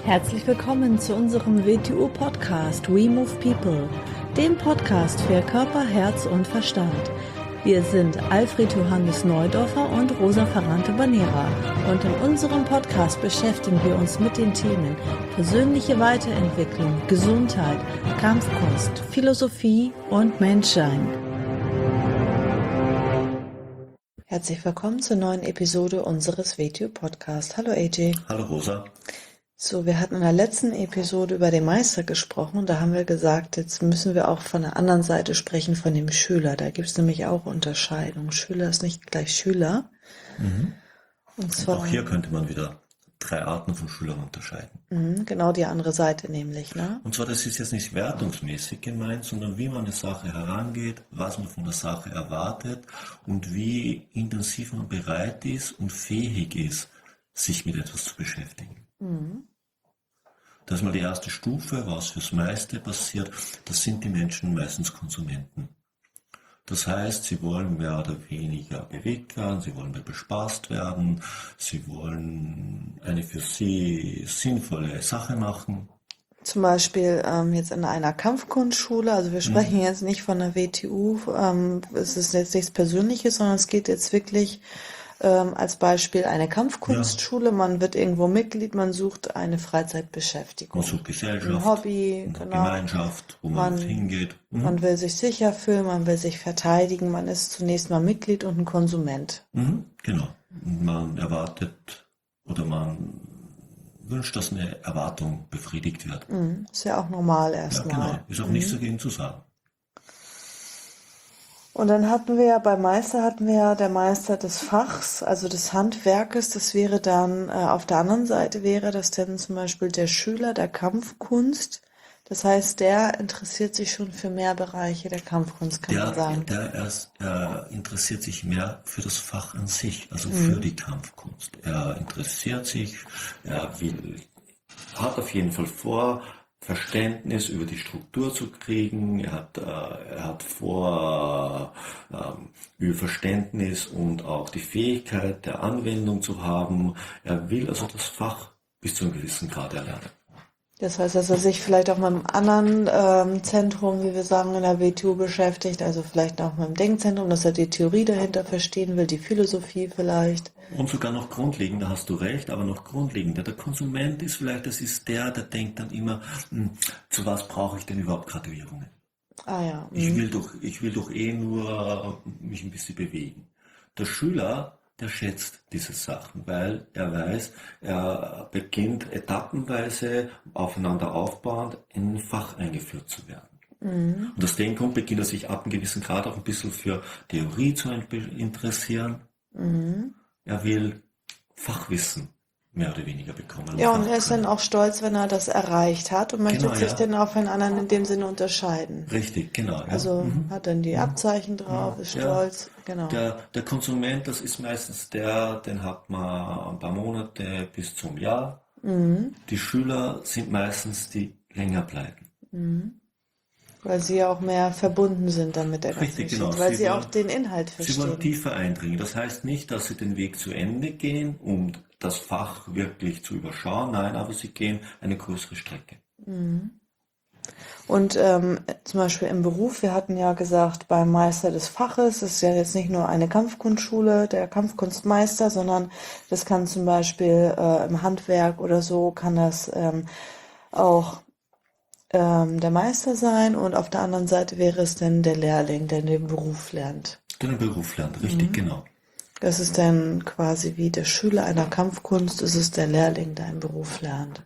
Herzlich willkommen zu unserem WTU-Podcast We Move People, dem Podcast für Körper, Herz und Verstand. Wir sind Alfred Johannes Neudorfer und Rosa Ferrante Banera und in unserem Podcast beschäftigen wir uns mit den Themen persönliche Weiterentwicklung, Gesundheit, Kampfkunst, Philosophie und Menschsein. Herzlich willkommen zur neuen Episode unseres WTU-Podcasts. Hallo AJ. Hallo Rosa. So, wir hatten in der letzten Episode über den Meister gesprochen und da haben wir gesagt, jetzt müssen wir auch von der anderen Seite sprechen, von dem Schüler. Da gibt es nämlich auch Unterscheidungen. Schüler ist nicht gleich Schüler. Und zwar, auch hier könnte man wieder 3 Arten von Schülern unterscheiden. Genau die andere Seite nämlich, ne? Und zwar, das ist jetzt nicht wertungsmäßig gemeint, sondern wie man an die Sache herangeht, was man von der Sache erwartet und wie intensiv man bereit ist und fähig ist, sich mit etwas zu beschäftigen. Das ist mal die erste Stufe, was fürs meiste passiert. Das sind die Menschen meistens Konsumenten. Das heißt, sie wollen mehr oder weniger bewegt werden, sie wollen mehr bespaßt werden, sie wollen eine für sie sinnvolle Sache machen. Zum Beispiel jetzt in einer Kampfkunstschule, also wir sprechen jetzt nicht von der WTU, es ist jetzt nichts Persönliches, sondern es geht jetzt wirklich als Beispiel eine Kampfkunstschule, man wird irgendwo Mitglied, man sucht eine Freizeitbeschäftigung. Man sucht Gesellschaft, ein Hobby, eine genau. Gemeinschaft, wo man hingeht. Man will sich sicher fühlen, man will sich verteidigen, man ist zunächst mal Mitglied und ein Konsument. Genau. Und man erwartet oder man wünscht, dass eine Erwartung befriedigt wird. Ist ja auch normal erstmal. Ja, genau. Ist auch nichts dagegen zu sagen. Und dann hatten wir ja beim Meister der Meister des Fachs, also des Handwerkes. Das wäre dann, auf der anderen Seite wäre das dann zum Beispiel der Schüler der Kampfkunst. Das heißt, der interessiert sich schon für mehr Bereiche der Kampfkunst, kann man sagen. Der interessiert sich mehr für das Fach an sich, also für die Kampfkunst. Er interessiert sich, hat auf jeden Fall vor, Verständnis über die Struktur zu kriegen, er hat vor, über Verständnis und auch die Fähigkeit der Anwendung zu haben. Er will also das Fach bis zu einem gewissen Grad erlernen. Das heißt, dass er sich vielleicht auch mit einem anderen Zentrum, wie wir sagen, in der WTU beschäftigt, also vielleicht auch mit dem Denkzentrum, dass er die Theorie dahinter verstehen will, die Philosophie vielleicht. Und sogar noch grundlegender, hast du recht, aber noch grundlegender. Der Konsument ist vielleicht, der denkt dann immer, zu was brauche ich denn überhaupt Graduierungen? Ah ja. Ich will doch eh nur mich ein bisschen bewegen. Der Schüler, der schätzt diese Sachen, weil er weiß, er beginnt etappenweise aufeinander aufbauend in ein Fach eingeführt zu werden. Und aus dem Grund beginnt er sich ab einem gewissen Grad auch ein bisschen für Theorie zu interessieren. Er will Fachwissen mehr oder weniger bekommen. Ja, und er ist dann auch stolz, wenn er das erreicht hat und möchte sich dann auch von anderen in dem Sinne unterscheiden. Richtig, genau. Ja. Also hat dann die Abzeichen drauf, ist stolz, genau. Der Konsument, das ist meistens den hat man ein paar Monate bis zum Jahr. Die Schüler sind meistens die länger bleiben. Weil sie ja auch mehr verbunden sind dann mit der ganzen Richtig, Geschichte, genau. weil sie auch den Inhalt verstehen. Sie wollen tiefer eindringen. Das heißt nicht, dass sie den Weg zu Ende gehen, um das Fach wirklich zu überschauen. Nein, aber sie gehen eine größere Strecke. Und zum Beispiel im Beruf, wir hatten ja gesagt, beim Meister des Faches, das ist ja jetzt nicht nur eine Kampfkunstschule, der Kampfkunstmeister, sondern das kann zum Beispiel im Handwerk oder so, kann das auch der Meister sein und auf der anderen Seite wäre es dann der Lehrling, der den Beruf lernt. Der den Beruf lernt, richtig, genau. Das ist dann quasi wie der Schüler einer Kampfkunst, ist es der Lehrling, der einen Beruf lernt.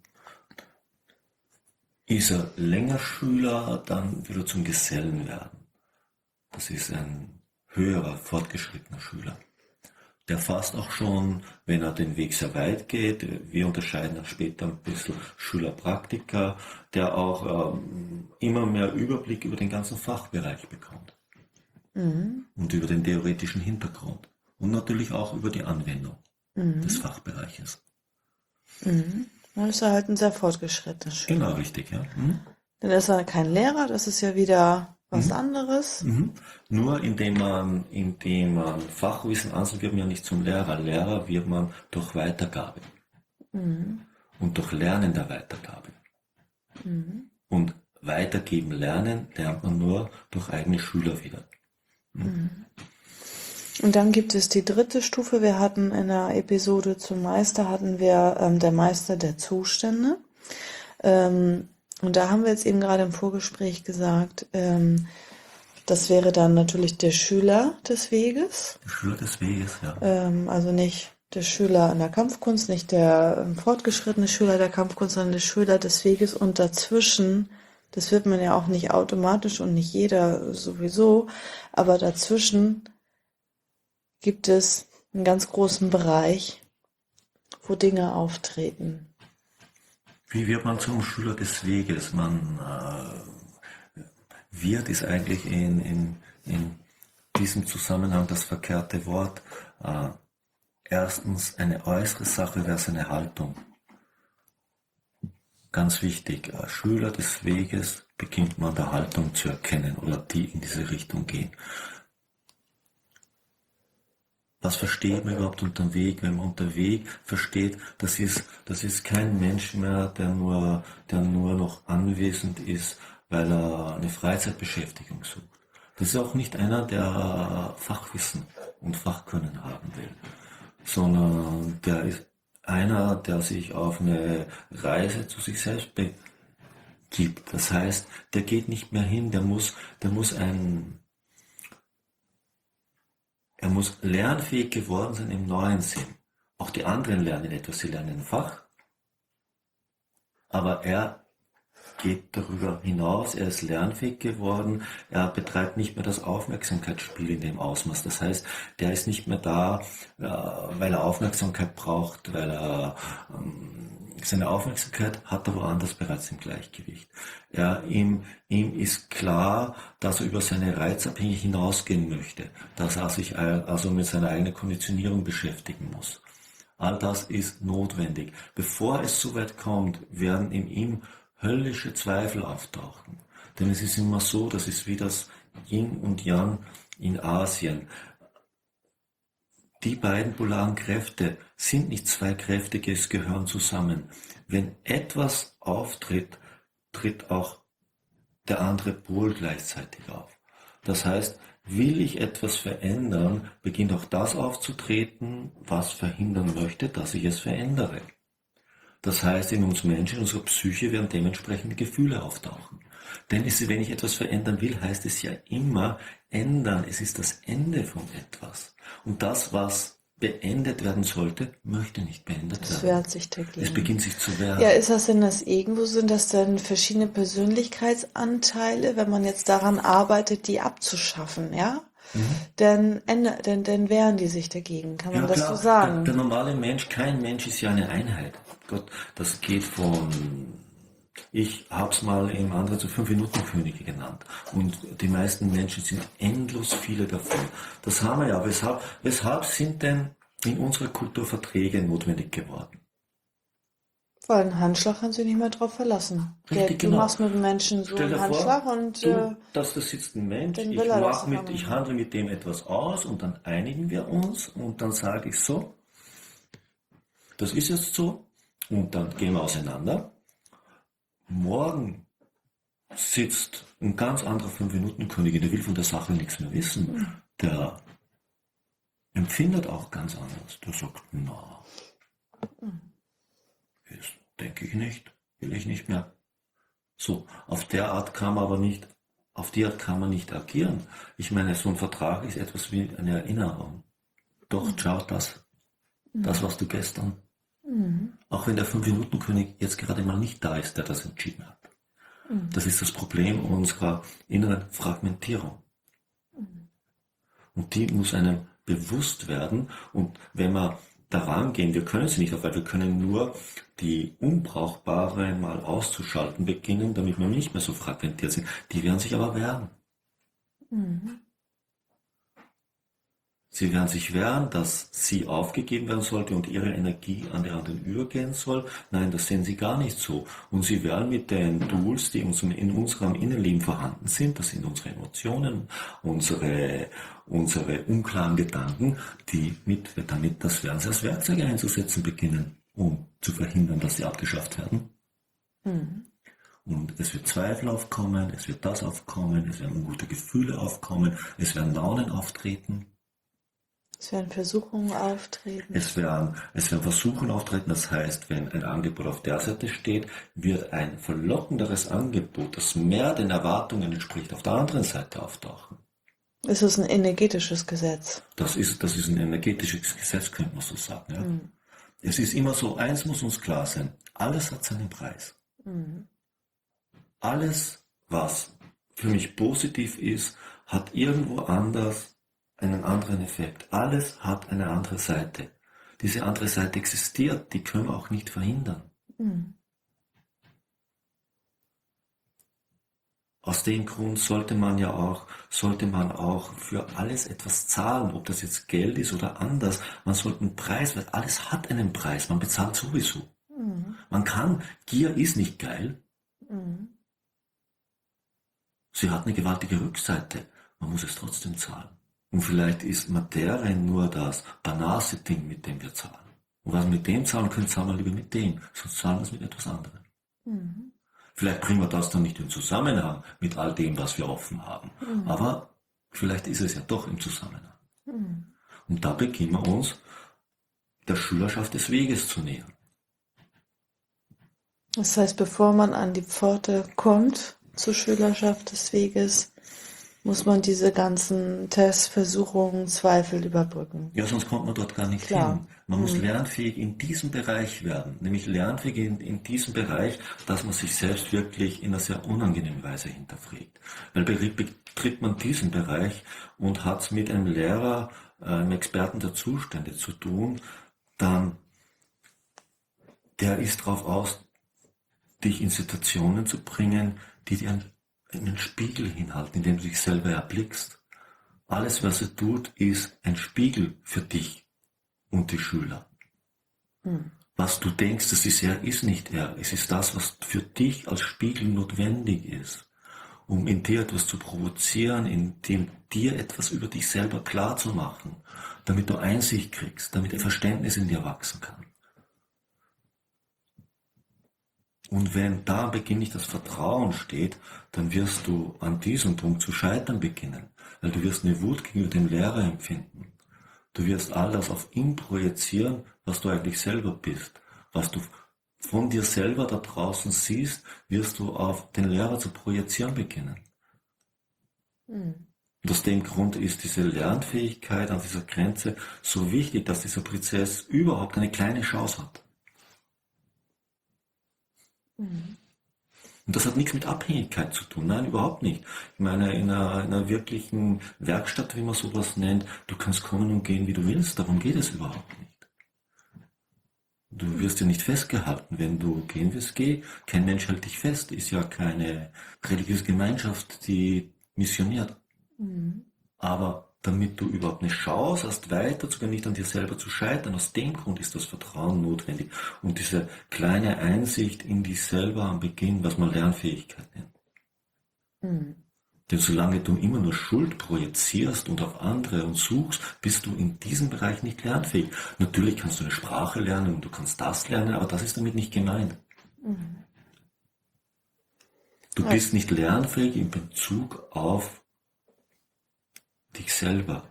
Ist er länger Schüler, dann will er zum Gesellen werden. Das ist ein höherer, fortgeschrittener Schüler. Der fast auch schon, wenn er den Weg sehr weit geht, wir unterscheiden dann später ein bisschen Schüler-Praktiker, der auch immer mehr Überblick über den ganzen Fachbereich bekommt. Und über den theoretischen Hintergrund. Und natürlich auch über die Anwendung des Fachbereiches. Dann ist er halt ein sehr fortgeschrittener Schüler. Genau, richtig, ja. Dann ist er kein Lehrer, das ist ja wieder was anderes. Nur indem man Fachwissen ansammelt, wird man ja nicht zum Lehrer. Lehrer wird man durch Weitergabe. und durch Lernen der Weitergabe. Und weitergeben, lernen, lernt man nur durch eigene Schüler wieder. Und dann gibt es die dritte Stufe. Wir hatten in der Episode zum Meister, der Meister der Zustände. Und da haben wir jetzt eben gerade im Vorgespräch gesagt, das wäre dann natürlich der Schüler des Weges. Der Schüler des Weges, ja. Also nicht der Schüler in der Kampfkunst, nicht der fortgeschrittene Schüler der Kampfkunst, sondern der Schüler des Weges. Und dazwischen, das wird man ja auch nicht automatisch und nicht jeder sowieso, aber dazwischen gibt es einen ganz großen Bereich, wo Dinge auftreten. Wie wird man zum Schüler des Weges? Man ist eigentlich in diesem Zusammenhang das verkehrte Wort. Erstens, eine äußere Sache wäre seine Haltung. Ganz wichtig, als Schüler des Weges beginnt man der Haltung zu erkennen oder die in diese Richtung gehen. Was versteht man überhaupt unter dem Weg? Wenn man unter Weg versteht, das ist kein Mensch mehr, der nur noch anwesend ist, weil er eine Freizeitbeschäftigung sucht. Das ist auch nicht einer, der Fachwissen und Fachkönnen haben will, sondern der ist einer, der sich auf eine Reise zu sich selbst begibt. Das heißt, der geht nicht mehr hin, er muss lernfähig geworden sein im neuen Sinn. Auch die anderen lernen etwas, sie lernen ein Fach, aber er geht darüber hinaus, er ist lernfähig geworden, er betreibt nicht mehr das Aufmerksamkeitsspiel in dem Ausmaß. Das heißt, der ist nicht mehr da, weil er Aufmerksamkeit braucht, weil er seine Aufmerksamkeit hat er woanders bereits im Gleichgewicht. Ihm ist klar, dass er über seine Reizabhängigkeit hinausgehen möchte, dass er sich also mit seiner eigenen Konditionierung beschäftigen muss. All das ist notwendig. Bevor es so weit kommt, werden in ihm höllische Zweifel auftauchen. Denn es ist immer so, das ist wie das Yin und Yang in Asien. Die beiden polaren Kräfte sind nicht zwei Kräfte, die gehören zusammen. Wenn etwas auftritt, tritt auch der andere Pol gleichzeitig auf. Das heißt, will ich etwas verändern, beginnt auch das aufzutreten, was verhindern möchte, dass ich es verändere. Das heißt, in uns Menschen, in unserer Psyche werden dementsprechend Gefühle auftauchen. Denn wenn ich etwas verändern will, heißt es ja immer ändern. Es ist das Ende von etwas. Und das, was beendet werden sollte, möchte nicht beendet werden. Es wehrt sich dagegen. Es beginnt sich zu wehren. Ja, ist das denn das Ego? Sind das dann verschiedene Persönlichkeitsanteile, wenn man jetzt daran arbeitet, die abzuschaffen, ja? Dann wehren die sich dagegen, kann man das so sagen? Der normale Mensch, kein Mensch ist ja eine Einheit. Gott, das geht ich habe es mal im anderen zu 5-Minuten-Könige genannt. Und die meisten Menschen sind endlos viele davon. Das haben wir ja. Weshalb sind denn in unserer Kultur Verträge notwendig geworden? Weil ein Handschlag kannst du nicht mehr drauf verlassen. Richtig, Du machst mit dem Menschen so einen Handschlag und da sitzt ein Mensch, ich handle mit dem etwas aus und dann einigen wir uns und dann sage ich so, das ist jetzt so und dann gehen wir auseinander. Morgen sitzt ein ganz anderer 5-Minuten-König, der will von der Sache nichts mehr wissen. Der empfindet auch ganz anders. Der sagt, na, das denke ich nicht, will ich nicht mehr. So, auf die Art kann man nicht agieren. Ich meine, so ein Vertrag ist etwas wie eine Erinnerung. Doch, schau, das warst du gestern. Auch wenn der 5-Minuten-König jetzt gerade mal nicht da ist, der das entschieden hat. Das ist das Problem unserer inneren Fragmentierung. Und die muss einem bewusst werden. Und wenn wir daran gehen, wir können sie nicht, weil wir können nur die unbrauchbaren mal auszuschalten beginnen, damit wir nicht mehr so fragmentiert sind. Die werden sich aber wehren. Sie werden sich wehren, dass sie aufgegeben werden sollte und ihre Energie an die anderen übergehen soll. Nein, das sehen sie gar nicht so. Und sie werden mit den Tools, die in unserem Innenleben vorhanden sind, das sind unsere Emotionen, unsere unklaren Gedanken, damit das werden sie als Werkzeuge einzusetzen beginnen, um zu verhindern, dass sie abgeschafft werden. Mhm. Und es wird Zweifel aufkommen, es wird das aufkommen, es werden ungute Gefühle aufkommen, es werden Launen auftreten. Es werden Versuchungen auftreten. Es werden Versuchen auftreten, das heißt, wenn ein Angebot auf der Seite steht, wird ein verlockenderes Angebot, das mehr den Erwartungen entspricht, auf der anderen Seite auftauchen. Es ist ein energetisches Gesetz. Das ist ein energetisches Gesetz, könnte man so sagen. Ja? Es ist immer so, eins muss uns klar sein, alles hat seinen Preis. Alles, was für mich positiv ist, hat irgendwo anders einen anderen Effekt. Alles hat eine andere Seite. Diese andere Seite existiert, die können wir auch nicht verhindern. Aus dem Grund sollte man auch für alles etwas zahlen, ob das jetzt Geld ist oder anders. Man sollte einen Preis, weil alles hat einen Preis, man bezahlt sowieso. Gier ist nicht geil. Sie hat eine gewaltige Rückseite, man muss es trotzdem zahlen. Und vielleicht ist Materie nur das banalste Ding, mit dem wir zahlen. Und was wir mit dem zahlen können, zahlen wir lieber mit dem, sonst zahlen wir es mit etwas anderem. Vielleicht bringen wir das dann nicht in Zusammenhang mit all dem, was wir offen haben. Aber vielleicht ist es ja doch im Zusammenhang. Und da beginnen wir uns der Schülerschaft des Weges zu nähern. Das heißt, bevor man an die Pforte kommt zur Schülerschaft des Weges, muss man diese ganzen Tests, Versuchungen, Zweifel überbrücken. Ja, sonst kommt man dort gar nicht hin. Man muss lernfähig in diesem Bereich werden, nämlich lernfähig in diesem Bereich, dass man sich selbst wirklich in einer sehr unangenehmen Weise hinterfragt. Weil betritt man diesen Bereich und hat es mit einem Lehrer, einem Experten der Zustände zu tun, dann der ist darauf aus, dich in Situationen zu bringen, die dir einen Spiegel hinhalten, in dem du dich selber erblickst. Alles, was er tut, ist ein Spiegel für dich und die Schüler. Was du denkst, das ist er, ist nicht er. Es ist das, was für dich als Spiegel notwendig ist, um in dir etwas zu provozieren, in dem dir etwas über dich selber klar zu machen, damit du Einsicht kriegst, damit ein Verständnis in dir wachsen kann. Und wenn da am Beginn nicht das Vertrauen steht, dann wirst du an diesem Punkt zu scheitern beginnen, weil du wirst eine Wut gegenüber dem Lehrer empfinden. Du wirst all das auf ihn projizieren, was du eigentlich selber bist. Was du von dir selber da draußen siehst, wirst du auf den Lehrer zu projizieren beginnen. Und aus dem Grund ist diese Lernfähigkeit an dieser Grenze so wichtig, dass dieser Prozess überhaupt eine kleine Chance hat. Und das hat nichts mit Abhängigkeit zu tun, nein, überhaupt nicht. Ich meine, in einer wirklichen Werkstatt, wie man sowas nennt, du kannst kommen und gehen, wie du willst, darum geht es überhaupt nicht. Du wirst ja nicht festgehalten, wenn du gehen willst, geh. Kein Mensch hält dich fest, ist ja keine religiöse Gemeinschaft, die missioniert. Aber damit du überhaupt eine Chance hast, weiterzugehen, nicht an dir selber zu scheitern, aus dem Grund ist das Vertrauen notwendig. Und diese kleine Einsicht in dich selber am Beginn, was man Lernfähigkeit nennt. Denn solange du immer nur Schuld projizierst und auf andere und suchst, bist du in diesem Bereich nicht lernfähig. Natürlich kannst du eine Sprache lernen und du kannst das lernen, aber das ist damit nicht gemeint. Du bist nicht lernfähig in Bezug auf dich selber.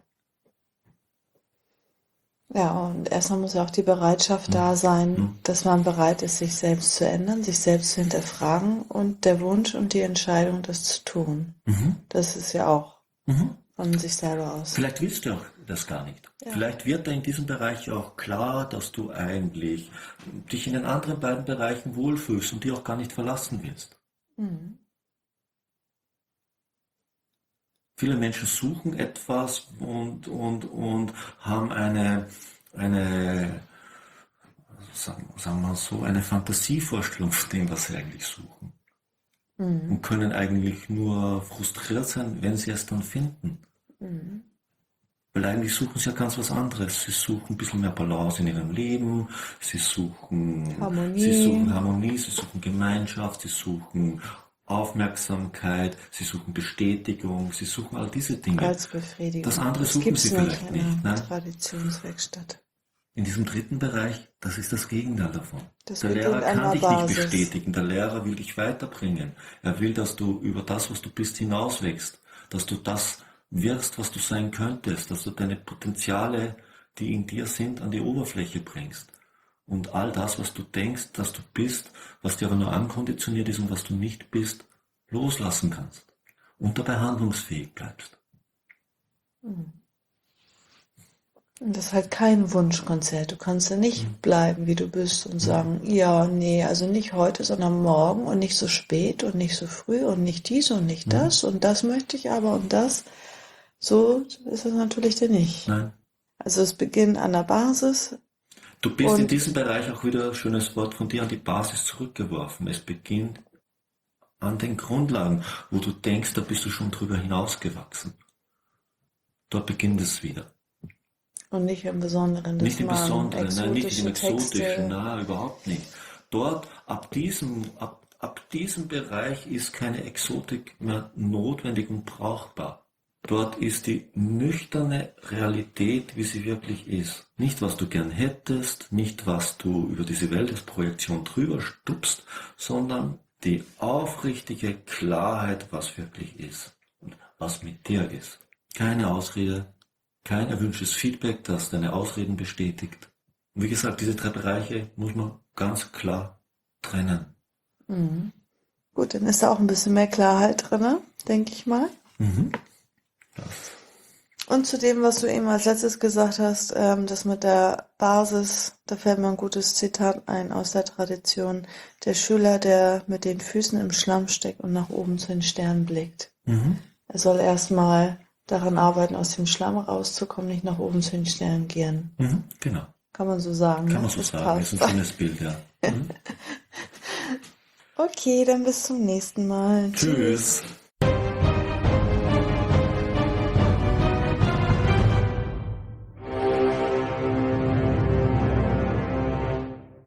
Ja, und erstmal muss ja auch die Bereitschaft da sein, dass man bereit ist, sich selbst zu ändern, sich selbst zu hinterfragen und der Wunsch und die Entscheidung, das zu tun. Das ist ja auch von sich selber aus. Vielleicht willst du auch das gar nicht. Ja. Vielleicht wird da in diesem Bereich auch klar, dass du eigentlich dich in den anderen beiden Bereichen wohlfühlst und die auch gar nicht verlassen willst. Viele Menschen suchen etwas und haben eine sagen wir so, eine Fantasievorstellung von dem, was sie eigentlich suchen. Und können eigentlich nur frustriert sein, wenn sie es dann finden. Weil eigentlich suchen sie ja ganz was anderes. Sie suchen ein bisschen mehr Balance in ihrem Leben, sie suchen Harmonie, sie suchen Gemeinschaft, sie suchen Aufmerksamkeit, sie suchen Bestätigung, sie suchen all diese Dinge. Als Befriedigung. Das andere suchen sie vielleicht nicht. Ne? Traditionswerkstatt. In diesem dritten Bereich, das ist das Gegenteil davon. Das Der beginnt Lehrer an kann der dich Basis. nicht bestätigen, der Lehrer will dich weiterbringen. Er will, dass du über das, was du bist, hinauswächst, dass du das wirst, was du sein könntest, dass du deine Potenziale, die in dir sind, an die Oberfläche bringst. Und all das, was du denkst, dass du bist, was dir aber nur ankonditioniert ist und was du nicht bist, loslassen kannst. Und dabei handlungsfähig bleibst. Und das ist halt kein Wunschkonzert. Du kannst ja nicht bleiben, wie du bist und sagen, ja, nee, also nicht heute, sondern morgen und nicht so spät und nicht so früh und nicht dies und nicht das und das möchte ich aber und das. So ist es natürlich denn nicht. Nein. Also es beginnt an der Basis. Du bist in Und- diesem Bereich auch wieder, schönes Wort von dir, an die Basis zurückgeworfen. Es beginnt an den Grundlagen, wo du denkst, da bist du schon drüber hinausgewachsen. Dort beginnt es wieder. Und nicht im Besonderen. dass Nicht im man Besonderen, nein, nicht im Texte- Exotischen, nein, überhaupt nicht. Dort, ab diesem Bereich ist keine Exotik mehr notwendig und brauchbar. Dort ist die nüchterne Realität, wie sie wirklich ist. Nicht, was du gern hättest, nicht, was du über diese Welt als Projektion drüber stupst, sondern die aufrichtige Klarheit, was wirklich ist und was mit dir ist. Keine Ausrede, kein erwünschtes Feedback, das deine Ausreden bestätigt. Und wie gesagt, diese drei Bereiche muss man ganz klar trennen. Gut, dann ist da auch ein bisschen mehr Klarheit drin, denke ich mal. Und zu dem, was du eben als letztes gesagt hast, das mit der Basis, da fällt mir ein gutes Zitat ein aus der Tradition. Der Schüler, der mit den Füßen im Schlamm steckt und nach oben zu den Sternen blickt. Er soll erstmal daran arbeiten, aus dem Schlamm rauszukommen, nicht nach oben zu den Sternen gehen. Genau, Kann man so sagen. kann ne? man so Das sagen. Ist passt. ein schönes Bild, ja. Okay, dann bis zum nächsten Mal. Tschüss.